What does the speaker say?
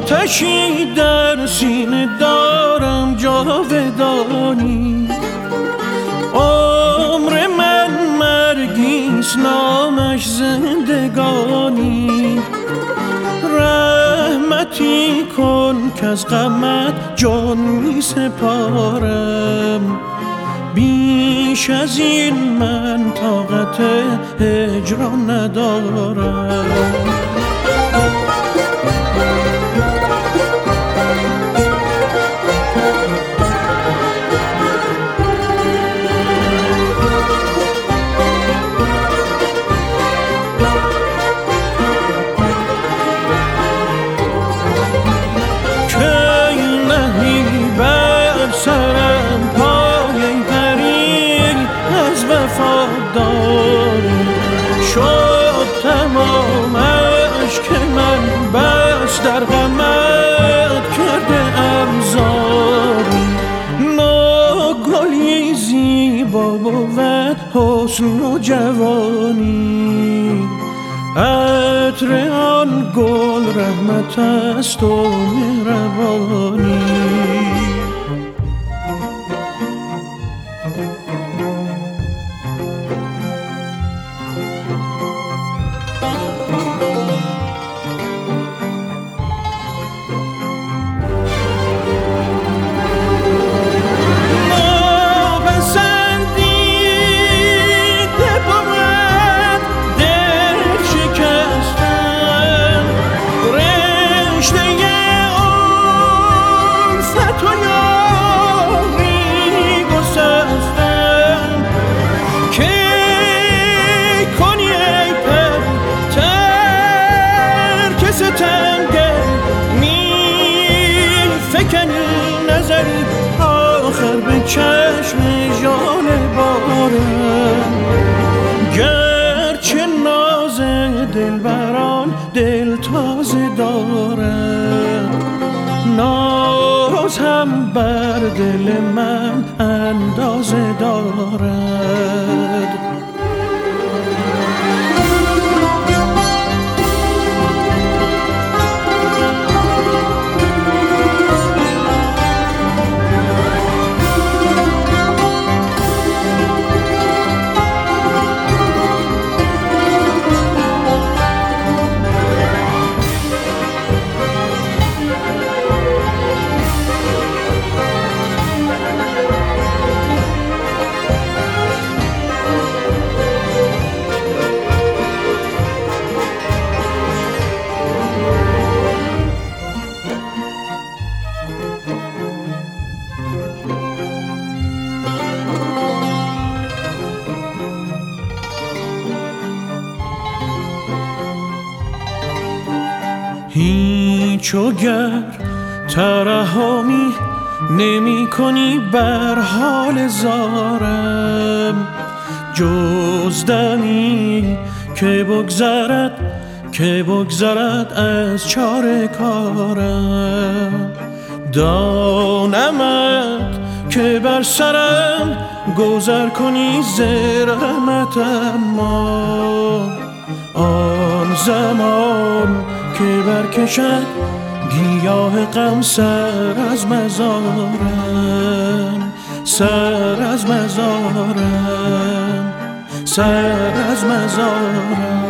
آتشی در سینه دارم جاودانی، عمر من مرگیست نامش زندگانی. رحمتی کن که از غمت جان می سپارم، بیش از این من طاقت هجران ندارم. شد تمام اشک من بس در غمت کرده ام زاری. ناگلی زیبا بود حسن و جوانی، عطر آن گل رحمت است و مهربانی. آخر به چشم جان بارم، گرچه ناز دلبران دل تازه دارم، ناز هم بر دل من اندازه دارد. هیچ وگر ترحمی نمی کنی بر حال زارم، جز دمی که بگذرد از چاره کارم. دانمت که بر سرم گذر کنی ز رحمت، اما آن زمان که برکشد گیاه غم سر از مزارم، سر از مزارم، سر از مزارم.